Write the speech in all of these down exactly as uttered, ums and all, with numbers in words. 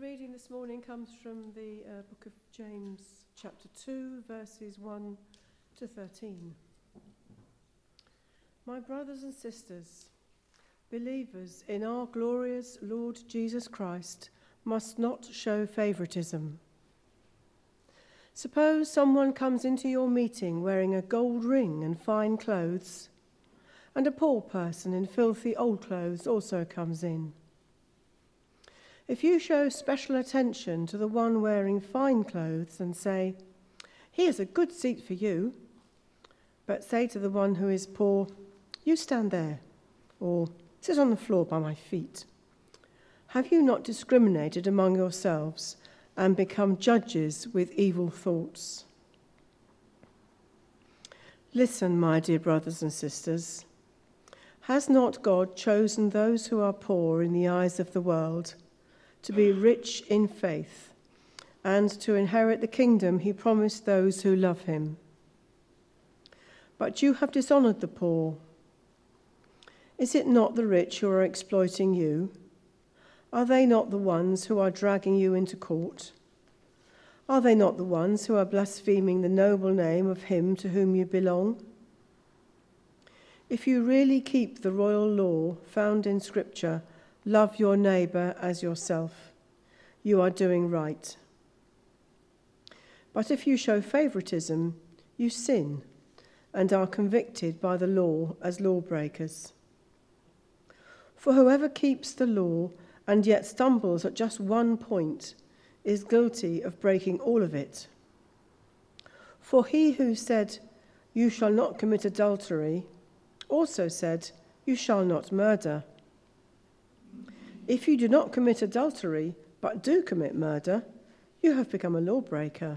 reading this morning comes from the uh, book of James, chapter two, verses one to thirteen. My brothers and sisters, believers in our glorious Lord Jesus Christ must not show favoritism. Suppose someone comes into your meeting wearing a gold ring and fine clothes, and a poor person in filthy old clothes also comes in. If you show special attention to the one wearing fine clothes and say, "Here's a good seat for you," but say to the one who is poor, "You stand there," or "Sit on the floor by my feet," have you not discriminated among yourselves and become judges with evil thoughts? Listen, my dear brothers and sisters. Has not God chosen those who are poor in the eyes of the world to be rich in faith and to inherit the kingdom he promised those who love him? But you have dishonored the poor. Is it not the rich who are exploiting you? Are they not the ones who are dragging you into court? Are they not the ones who are blaspheming the noble name of him to whom you belong? If you really keep the royal law found in Scripture, love your neighbour as yourself, you are doing right. But if you show favoritism, you sin and are convicted by the law as lawbreakers. For whoever keeps the law and yet stumbles at just one point is guilty of breaking all of it. For he who said, "You shall not commit adultery," also said, "You shall not murder." If you do not commit adultery, but do commit murder, you have become a lawbreaker.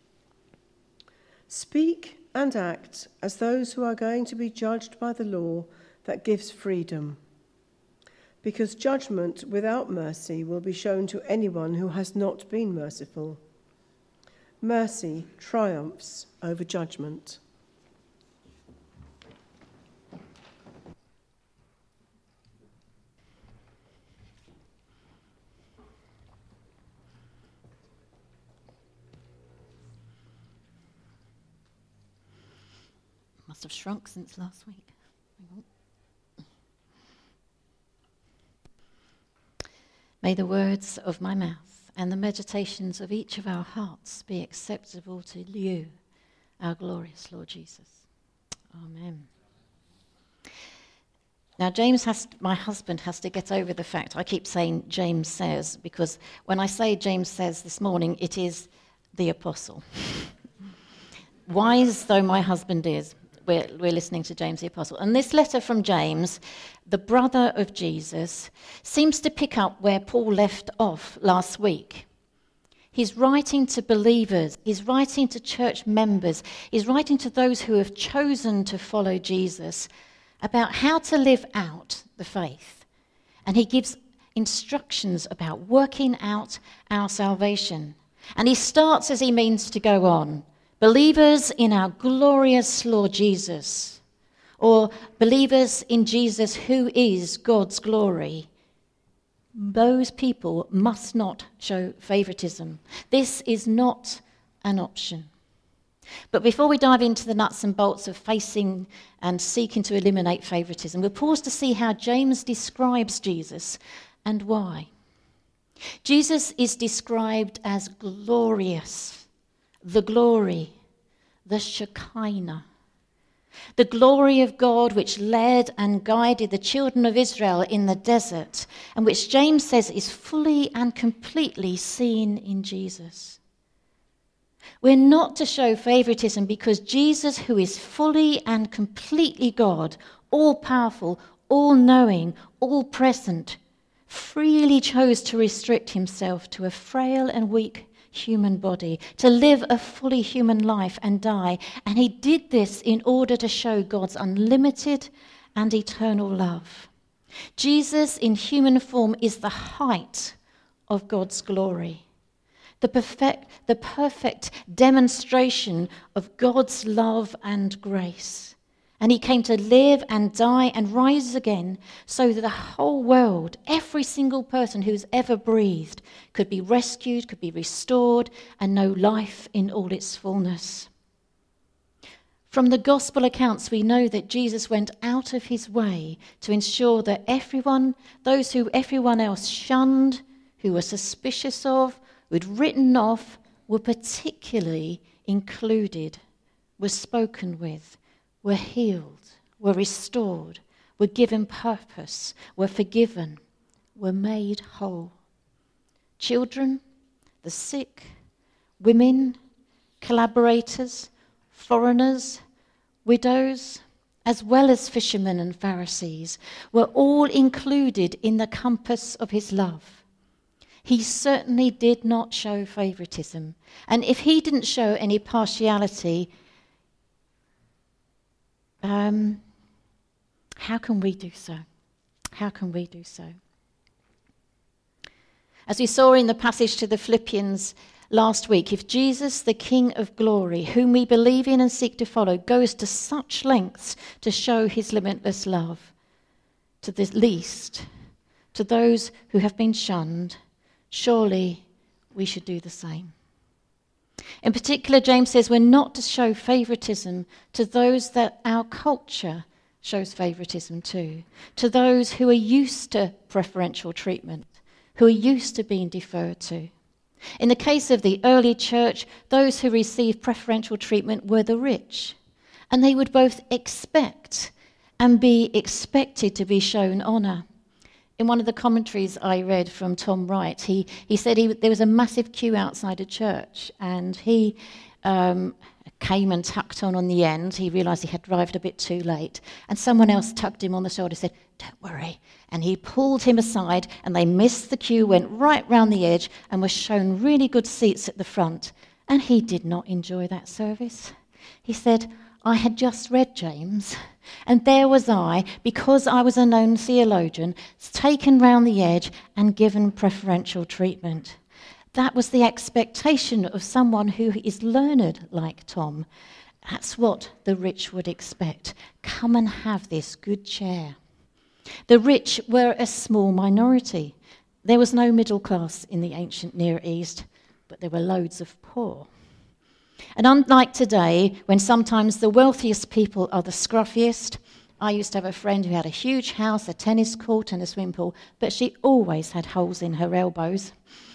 Speak and act as those who are going to be judged by the law that gives freedom, because judgment without mercy will be shown to anyone who has not been merciful. Mercy triumphs over judgment. Must have shrunk since last week. May the words of my mouth and the meditations of each of our hearts be acceptable to you, our glorious Lord Jesus. Amen. Now, James has, my husband has to get over the fact I keep saying James says, because when I say James says this morning, it is the apostle. Wise though my husband is, We're, we're listening to James the Apostle. And this letter from James, the brother of Jesus, seems to pick up where Paul left off last week. He's writing to believers. He's writing to church members. He's writing to those who have chosen to follow Jesus about how to live out the faith. And he gives instructions about working out our salvation. And he starts as he means to go on. Believers in our glorious Lord Jesus, or believers in Jesus who is God's glory, those people must not show favoritism. This is not an option. But before we dive into the nuts and bolts of facing and seeking to eliminate favoritism, we'll pause to see how James describes Jesus and why. Jesus is described as glorious. The glory, the Shekinah, the glory of God which led and guided the children of Israel in the desert, and which James says is fully and completely seen in Jesus. We're not to show favoritism because Jesus, who is fully and completely God, all-powerful, all-knowing, all-present, freely chose to restrict himself to a frail and weak human body, to live a fully human life and die. And he did this in order to show God's unlimited and eternal love. Jesus in human form is the height of God's glory, the perfect, the perfect demonstration of God's love and grace. And he came to live and die and rise again so that the whole world, every single person who's ever breathed, could be rescued, could be restored, and know life in all its fullness. From the gospel accounts, we know that Jesus went out of his way to ensure that everyone, those who everyone else shunned, who were suspicious of, who'd written off, were particularly included, were spoken with, were healed, were restored, were given purpose, were forgiven, were made whole. Children, the sick, women, collaborators, foreigners, widows, as well as fishermen and Pharisees, were all included in the compass of his love. He certainly did not show favoritism, and if he didn't show any partiality, um, how can we do so? How can we do so? As we saw in the passage to the Philippians last week, if Jesus, the King of glory, whom we believe in and seek to follow, goes to such lengths to show his limitless love to the least, to those who have been shunned, surely we should do the same. In particular, James says we're not to show favoritism to those that our culture shows favoritism to, to those who are used to preferential treatment, who are used to being deferred to. In the case of the early church, those who received preferential treatment were the rich, and they would both expect and be expected to be shown honour. In one of the commentaries I read from Tom Wright, he, he said he, there was a massive queue outside a church, and he um, came and tucked on on the end. He realised he had arrived a bit too late, and someone else tugged him on the shoulder and said, "Don't worry." And he pulled him aside, and they missed the queue, went right round the edge, and were shown really good seats at the front. And he did not enjoy that service. He said, "I had just read James, and there was I, because I was a known theologian, taken round the edge and given preferential treatment." That was the expectation of someone who is learned like Tom. That's what the rich would expect. Come and have this good chair. The rich were a small minority. There was no middle class in the ancient Near East, but there were loads of poor. And unlike today, when sometimes the wealthiest people are the scruffiest, I used to have a friend who had a huge house, a tennis court and a swimming pool, but she always had holes in her elbows.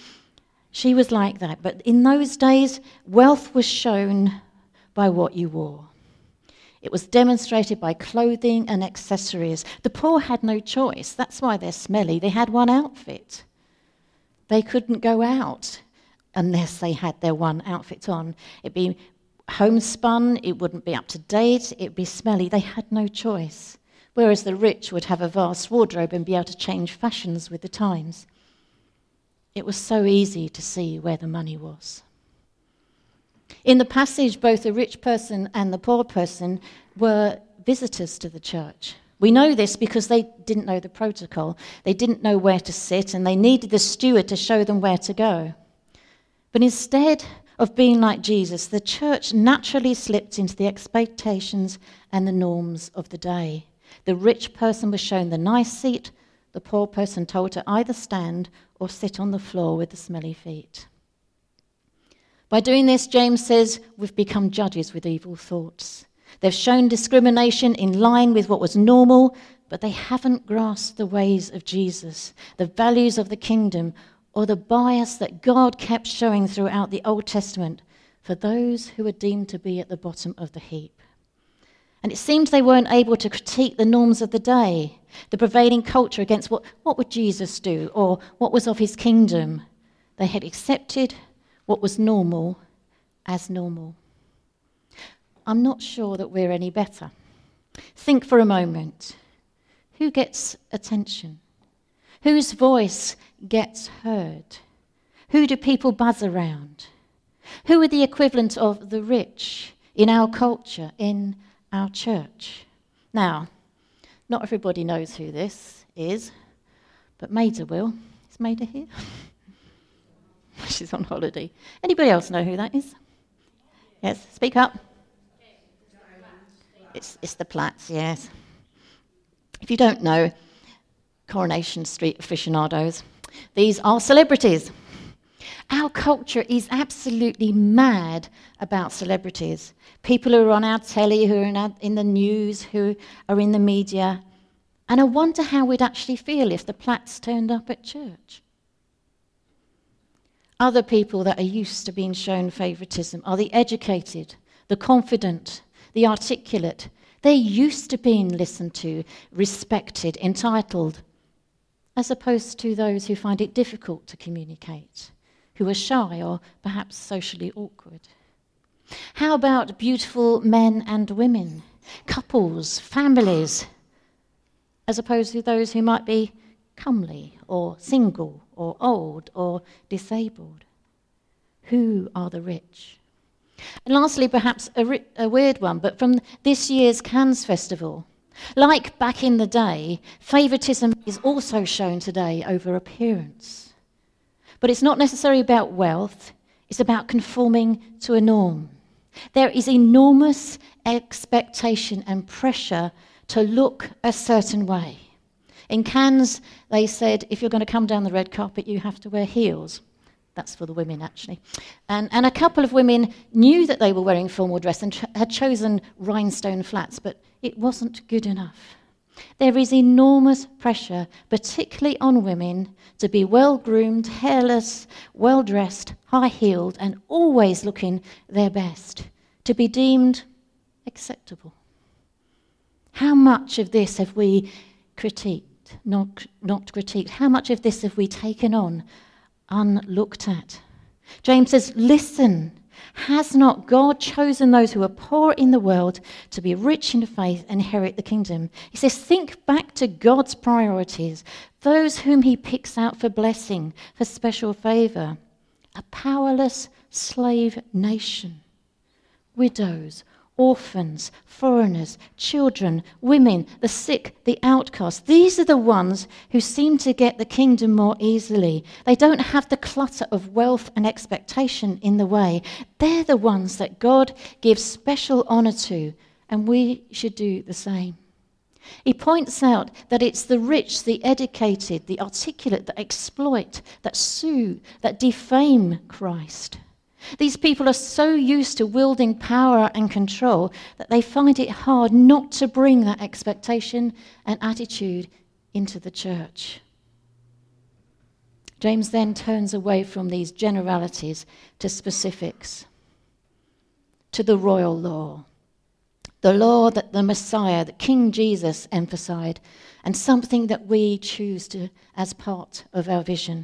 She was like that. But in those days, wealth was shown by what you wore. It was demonstrated by clothing and accessories. The poor had no choice. That's why they're smelly. They had one outfit. They couldn't go out unless they had their one outfit on. It'd be homespun, it wouldn't be up to date, it'd be smelly. They had no choice. Whereas the rich would have a vast wardrobe and be able to change fashions with the times. It was so easy to see where the money was. In the passage, both the rich person and the poor person were visitors to the church. We know this because they didn't know the protocol. They didn't know where to sit, and they needed the steward to show them where to go. But instead of being like Jesus, the church naturally slipped into the expectations and the norms of the day. The rich person was shown the nice seat, the poor person told to either stand or sit on the floor with the smelly feet. By doing this, James says, we've become judges with evil thoughts. They've shown discrimination in line with what was normal, but they haven't grasped the ways of Jesus, the values of the kingdom, or the bias that God kept showing throughout the Old Testament for those who were deemed to be at the bottom of the heap. And it seems they weren't able to critique the norms of the day, the prevailing culture against what, what would Jesus do, or what was of his kingdom. They had accepted what was normal as normal. I'm not sure that we're any better. Think for a moment. Who gets attention? Whose voice gets heard? Who do people buzz around? Who are the equivalent of the rich in our culture, in our church? Now, not everybody knows who this is, but Maida will. Is Maida here? She's on holiday. Anybody else know who that is? Yes, speak up. It's, it's the Platts, yes. If you don't know, Coronation Street aficionados, these are celebrities. Our culture is absolutely mad about celebrities. People who are on our telly, who are in, our, in the news, who are in the media. And I wonder how we'd actually feel if the Platts turned up at church. Other people that are used to being shown favouritism are the educated, the confident, the articulate. They're used to being listened to, respected, entitled, as opposed to those who find it difficult to communicate, who are shy or perhaps socially awkward. How about beautiful men and women, couples, families, as opposed to those who might be comely or single or old or disabled? Who are the rich? And lastly, perhaps a, ri- a weird one, but from this year's Cannes Festival, like back in the day, favouritism is also shown today over appearance. But it's not necessarily about wealth, it's about conforming to a norm. There is enormous expectation and pressure to look a certain way. In Cannes, they said, if you're going to come down the red carpet, you have to wear heels. That's for the women, actually. And, and a couple of women knew that they were wearing formal dress and ch- had chosen rhinestone flats, but it wasn't good enough. There is enormous pressure, particularly on women, to be well-groomed, hairless, well-dressed, high-heeled, and always looking their best, to be deemed acceptable. How much of this have we critiqued, not, not critiqued? How much of this have we taken on, unlooked at? James says, listen, has not God chosen those who are poor in the world to be rich in faith and inherit the kingdom? He says, think back to God's priorities, those whom he picks out for blessing, for special favour. A powerless slave nation, widows, orphans, foreigners, children, women, the sick, the outcast. These are the ones who seem to get the kingdom more easily. They don't have the clutter of wealth and expectation in the way. They're the ones that God gives special honour to, and we should do the same. He points out that it's the rich, the educated, the articulate that exploit, that sue, that defame Christ. These people are so used to wielding power and control that they find it hard not to bring that expectation and attitude into the church. James then turns away from these generalities to specifics, to the royal law, the law that the Messiah, that King Jesus emphasized, and something that we choose to as part of our vision.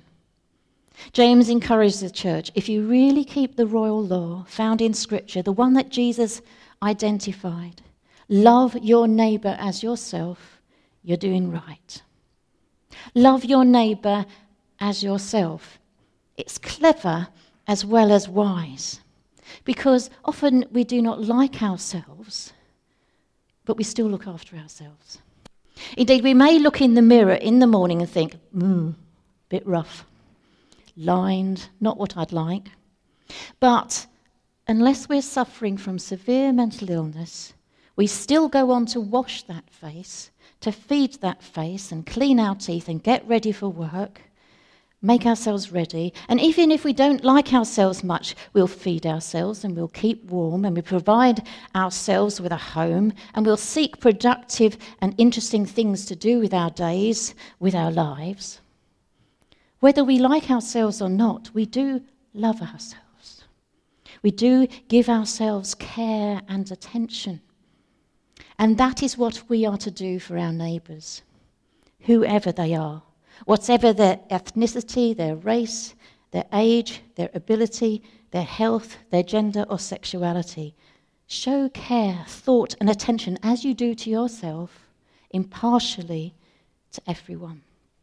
James encourages the church, if you really keep the royal law found in Scripture, the one that Jesus identified, love your neighbour as yourself, you're doing right. Love your neighbour as yourself. It's clever as well as wise, because often we do not like ourselves, but we still look after ourselves. Indeed, we may look in the mirror in the morning and think, hmm, bit rough. Lined, not what I'd like. But unless we're suffering from severe mental illness, we still go on to wash that face, to feed that face and clean our teeth and get ready for work, make ourselves ready. And even if we don't like ourselves much, we'll feed ourselves and we'll keep warm and we provide ourselves with a home and we'll seek productive and interesting things to do with our days, with our lives. Whether we like ourselves or not, we do love ourselves. We do give ourselves care and attention. And that is what we are to do for our neighbours, whoever they are, whatever their ethnicity, their race, their age, their ability, their health, their gender or sexuality. Show care, thought and attention as you do to yourself, impartially to everyone.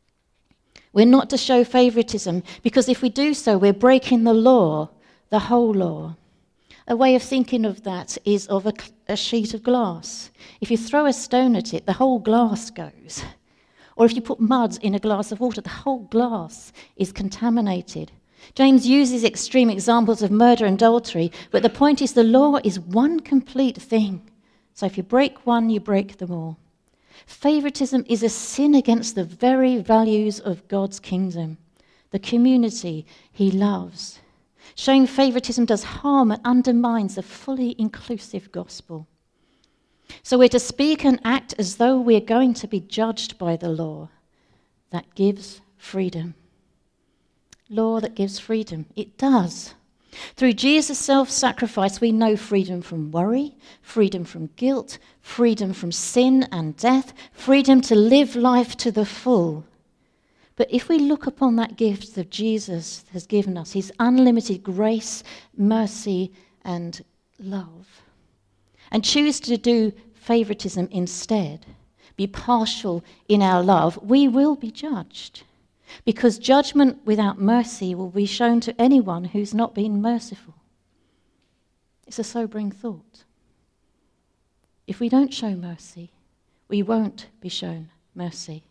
We're not to show favouritism, because if we do so, we're breaking the law, the whole law. A way of thinking of that is of a, a sheet of glass. If you throw a stone at it, the whole glass goes. Or if you put mud in a glass of water, the whole glass is contaminated. James uses extreme examples of murder and adultery, but the point is the law is one complete thing, So if you break one, you break them all. Favoritism is a sin against the very values of God's kingdom, the community he loves. Showing favoritism does harm and undermines the fully inclusive gospel. So we're to speak and act as though we're going to be judged by the law that gives freedom. Law that gives freedom. It does. Through Jesus' self-sacrifice, we know freedom from worry, freedom from guilt, freedom from sin and death, freedom to live life to the full. But if we look upon that gift that Jesus has given us, his unlimited grace, mercy, and love, and choose to do favoritism instead, be partial in our love, we will be judged. Because judgment without mercy will be shown to anyone who's not been merciful. It's a sobering thought. If we don't show mercy, we won't be shown mercy.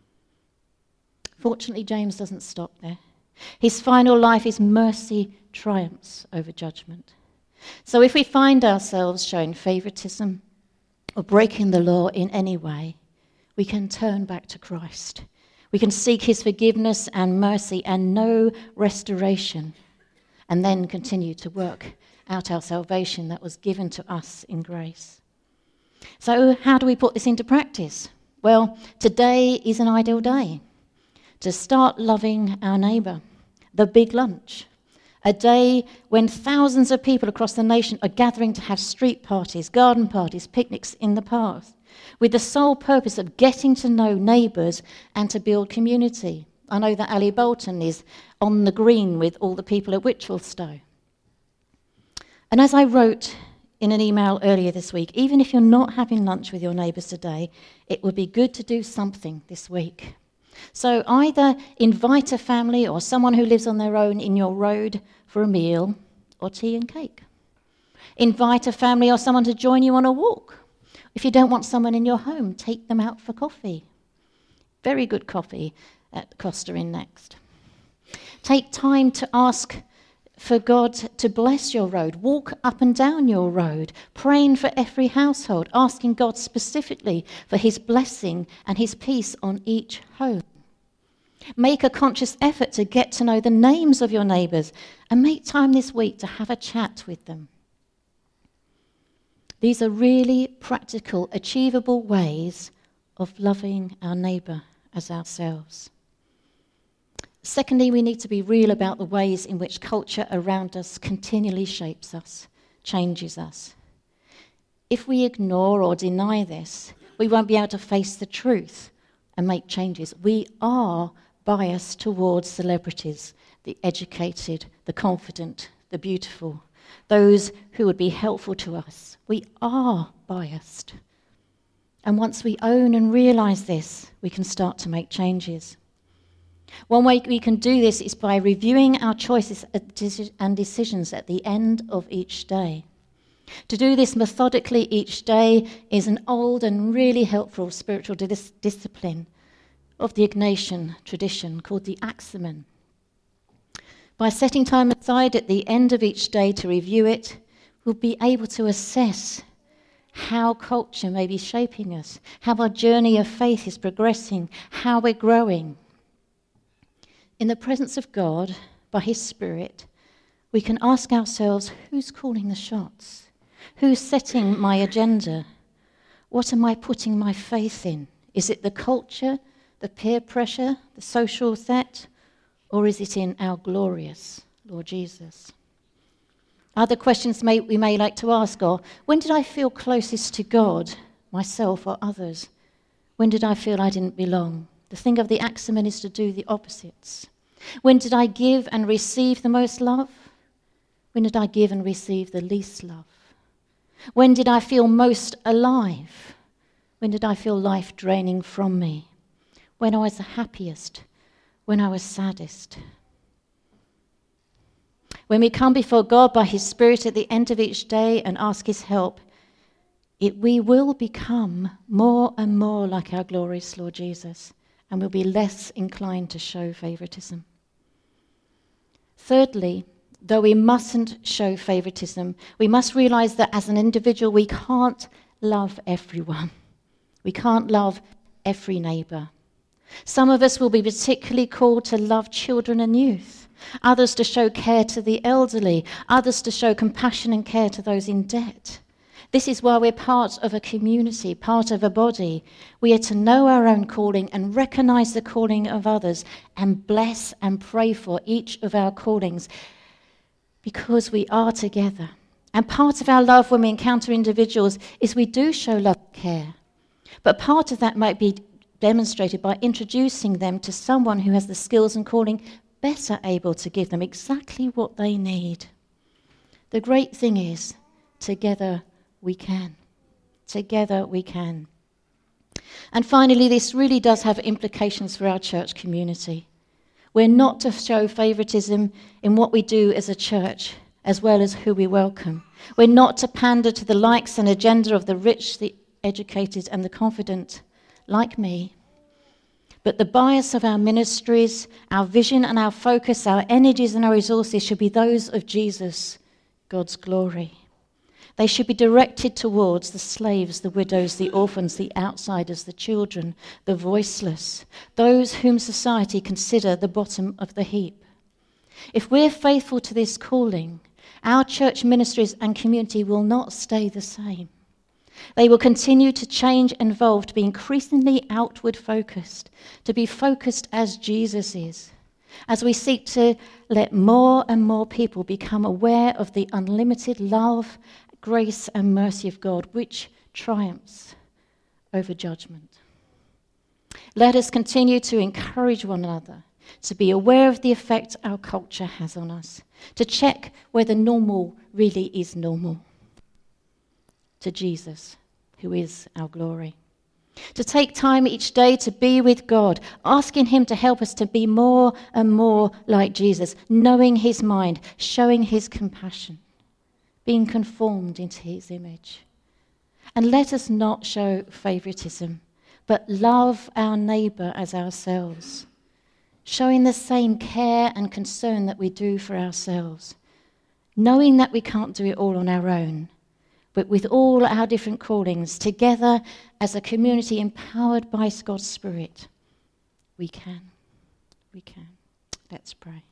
Fortunately, James doesn't stop there. His final life is mercy triumphs over judgment. So if we find ourselves showing favoritism or breaking the law in any way, we can turn back to Christ. We can seek his forgiveness and mercy and know restoration, and then continue to work out our salvation that was given to us in grace. So how do we put this into practice? Well, today is an ideal day to start loving our neighbour, the big lunch, a day when thousands of people across the nation are gathering to have street parties, garden parties, picnics in the park, with the sole purpose of getting to know neighbours and to build community. I know that Ali Bolton is on the green with all the people at Whitchellstowe. And as I wrote in an email earlier this week, even if you're not having lunch with your neighbours today, it would be good to do something this week. So either invite a family or someone who lives on their own in your road for a meal or tea and cake. Invite a family or someone to join you on a walk. If you don't want someone in your home, take them out for coffee. Very good coffee at Costa Inn Next. Take time to ask for God to bless your road. Walk up and down your road, praying for every household, asking God specifically for his blessing and his peace on each home. Make a conscious effort to get to know the names of your neighbours and make time this week to have a chat with them. These are really practical, achievable ways of loving our neighbour as ourselves. Secondly, we need to be real about the ways in which culture around us continually shapes us, changes us. If we ignore or deny this, we won't be able to face the truth and make changes. We are biased towards celebrities, the educated, the confident, the beautiful, those who would be helpful to us. We are biased. And once we own and realise this, we can start to make changes. One way we can do this is by reviewing our choices and decisions at the end of each day. To do this methodically each day is an old and really helpful spiritual dis- discipline of the Ignatian tradition called the Axiom. By setting time aside at the end of each day to review it, we'll be able to assess how culture may be shaping us, how our journey of faith is progressing, how we're growing. In the presence of God, by his Spirit, we can ask ourselves, who's calling the shots? Who's setting my agenda? What am I putting my faith in? Is it the culture, the peer pressure, the social set? Or is it in our glorious Lord Jesus? Other questions may, we may like to ask are, when did I feel closest to God, myself or others? When did I feel I didn't belong? The thing of the axiom is to do the opposites. When did I give and receive the most love? When did I give and receive the least love? When did I feel most alive? When did I feel life draining from me? When I was the happiest? When I was saddest? When we come before God by his Spirit at the end of each day and ask his help, it, we will become more and more like our glorious Lord Jesus, and will be less inclined to show favoritism. Thirdly, though we mustn't show favoritism, we must realize that as an individual we can't love everyone. We can't love every neighbour. Some of us will be particularly called to love children and youth, others to show care to the elderly, others to show compassion and care to those in debt. This is why we're part of a community, part of a body. We are to know our own calling and recognise the calling of others and bless and pray for each of our callings because we are together. And part of our love when we encounter individuals is we do show love and care. But part of that might be demonstrated by introducing them to someone who has the skills and calling better able to give them exactly what they need. The great thing is, together we can. Together we can. And finally, this really does have implications for our church community. We're not to show favouritism in what we do as a church, as well as who we welcome. We're not to pander to the likes and agenda of the rich, the educated, and the confident, like me. But the bias of our ministries, our vision and our focus, our energies and our resources should be those of Jesus, God's glory. They should be directed towards the slaves, the widows, the orphans, the outsiders, the children, the voiceless, those whom society consider the bottom of the heap. If we're faithful to this calling, our church ministries and community will not stay the same. They will continue to change and evolve, to be increasingly outward focused, to be focused as Jesus is, as we seek to let more and more people become aware of the unlimited love, grace and mercy of God, which triumphs over judgment. Let us continue to encourage one another, to be aware of the effect our culture has on us, to check whether normal really is normal, to Jesus, who is our glory. To take time each day to be with God, asking him to help us to be more and more like Jesus, knowing his mind, showing his compassion, being conformed into his image. And let us not show favouritism, but love our neighbour as ourselves, showing the same care and concern that we do for ourselves, knowing that we can't do it all on our own, but with all our different callings, together as a community empowered by God's Spirit, we can. We can. Let's pray.